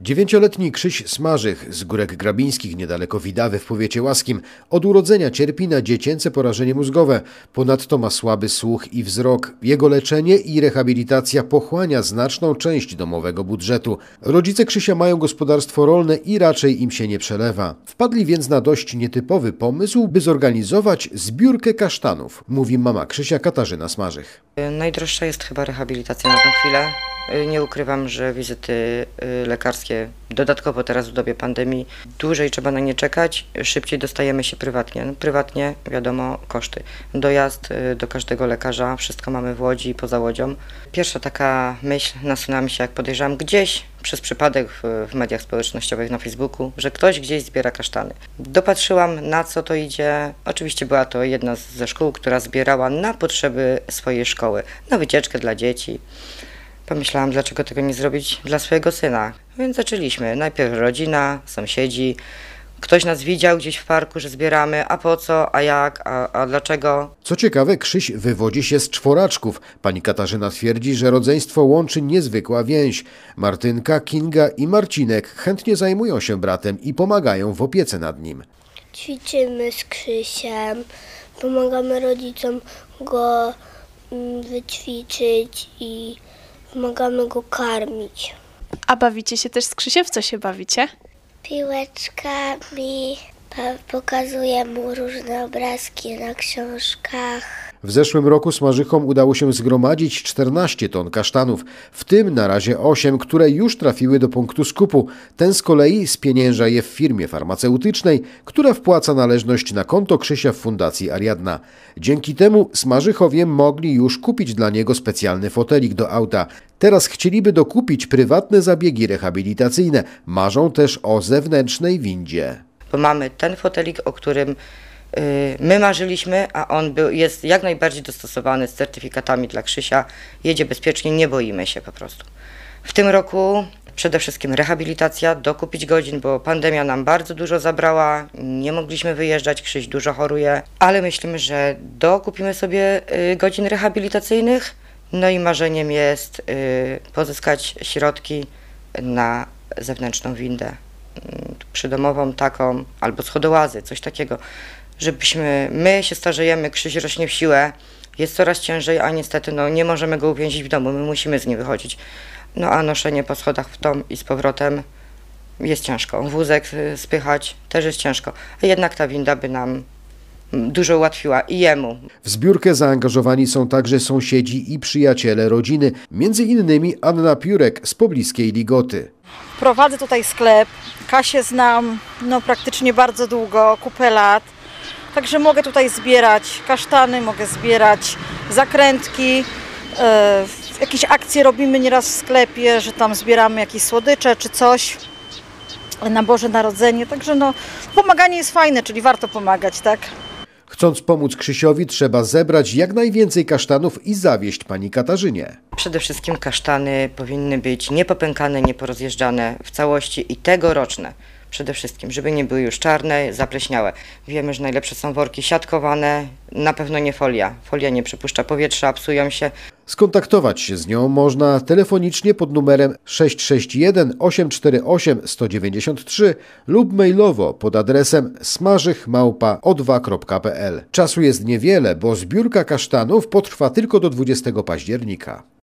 9-letni Krzyś Smarzych z Górek Grabińskich, niedaleko Widawy w powiecie łaskim, od urodzenia cierpi na dziecięce porażenie mózgowe. Ponadto ma słaby słuch i wzrok. Jego leczenie i rehabilitacja pochłania znaczną część domowego budżetu. Rodzice Krzysia mają gospodarstwo rolne i raczej im się nie przelewa. Wpadli więc na dość nietypowy pomysł, by zorganizować zbiórkę kasztanów, mówi mama Krzysia, Katarzyna Smarzych. Najdroższa jest chyba rehabilitacja na tę chwilę. Nie ukrywam, że wizyty lekarskie, dodatkowo teraz w dobie pandemii, dłużej trzeba na nie czekać, szybciej dostajemy się prywatnie. Prywatnie, wiadomo, koszty. Dojazd do każdego lekarza, wszystko mamy w Łodzi i poza Łodzią. Pierwsza taka myśl nasunęła mi się, jak podejrzewam, gdzieś przez przypadek w mediach społecznościowych na Facebooku, że ktoś gdzieś zbiera kasztany. Dopatrzyłam, na co to idzie. Oczywiście była to jedna ze szkół, która zbierała na potrzeby swojej szkoły, na wycieczkę dla dzieci. Pomyślałam, dlaczego tego nie zrobić dla swojego syna. Więc zaczęliśmy. Najpierw rodzina, sąsiedzi. Ktoś nas widział gdzieś w parku, że zbieramy. A po co? A jak? A dlaczego? Co ciekawe, Krzyś wywodzi się z czworaczków. Pani Katarzyna twierdzi, że rodzeństwo łączy niezwykła więź. Martynka, Kinga i Marcinek chętnie zajmują się bratem i pomagają w opiece nad nim. Ćwiczymy z Krzysiem, pomagamy rodzicom go wyćwiczyć i pomagamy go karmić. A bawicie się też z Krzysiem? W co się bawicie? Piłeczkami, pokazuję mu różne obrazki na książkach. W zeszłym roku Smarzychom udało się zgromadzić 14 ton kasztanów, w tym na razie 8, które już trafiły do punktu skupu. Ten z kolei spienięża je w firmie farmaceutycznej, która wpłaca należność na konto Krzysia w Fundacji Ariadna. Dzięki temu Smarzychowie mogli już kupić dla niego specjalny fotelik do auta. Teraz chcieliby dokupić prywatne zabiegi rehabilitacyjne. Marzą też o zewnętrznej windzie. Bo mamy ten fotelik, o którym my marzyliśmy, a on jest jak najbardziej dostosowany z certyfikatami dla Krzysia. Jedzie bezpiecznie, nie boimy się po prostu. W tym roku przede wszystkim rehabilitacja, dokupić godzin, bo pandemia nam bardzo dużo zabrała, nie mogliśmy wyjeżdżać, Krzyś dużo choruje, ale myślimy, że dokupimy sobie godzin rehabilitacyjnych. No i marzeniem jest pozyskać środki na zewnętrzną windę, przydomową taką, albo schodołazy, coś takiego, żebyśmy, my się starzejemy, Krzyś rośnie w siłę, jest coraz ciężej, a niestety nie możemy go uwięzić w domu, my musimy z nim wychodzić. No a noszenie po schodach w dom i z powrotem jest ciężko, wózek spychać też jest ciężko, a jednak ta winda by nam dużo ułatwiła i jemu. W zbiórkę zaangażowani są także sąsiedzi i przyjaciele rodziny, między innymi Anna Piórek z pobliskiej Ligoty. Prowadzę tutaj sklep, Kasię znam praktycznie bardzo długo, kupę lat, także mogę tutaj zbierać kasztany, mogę zbierać zakrętki, jakieś akcje robimy nieraz w sklepie, że tam zbieramy jakieś słodycze czy coś na Boże Narodzenie, także pomaganie jest fajne, czyli warto pomagać, tak? Chcąc pomóc Krzysiowi, trzeba zebrać jak najwięcej kasztanów i zawieźć pani Katarzynie. Przede wszystkim kasztany powinny być niepopękane, nieporozjeżdżane w całości i tegoroczne. Przede wszystkim, żeby nie były już czarne, zapleśniałe. Wiemy, że najlepsze są worki siatkowane, na pewno nie folia. Folia nie przepuszcza powietrza, psują się. Skontaktować się z nią można telefonicznie pod numerem 661 848 193 lub mailowo pod adresem smarzych@o2.pl. Czasu jest niewiele, bo zbiórka kasztanów potrwa tylko do 20 października.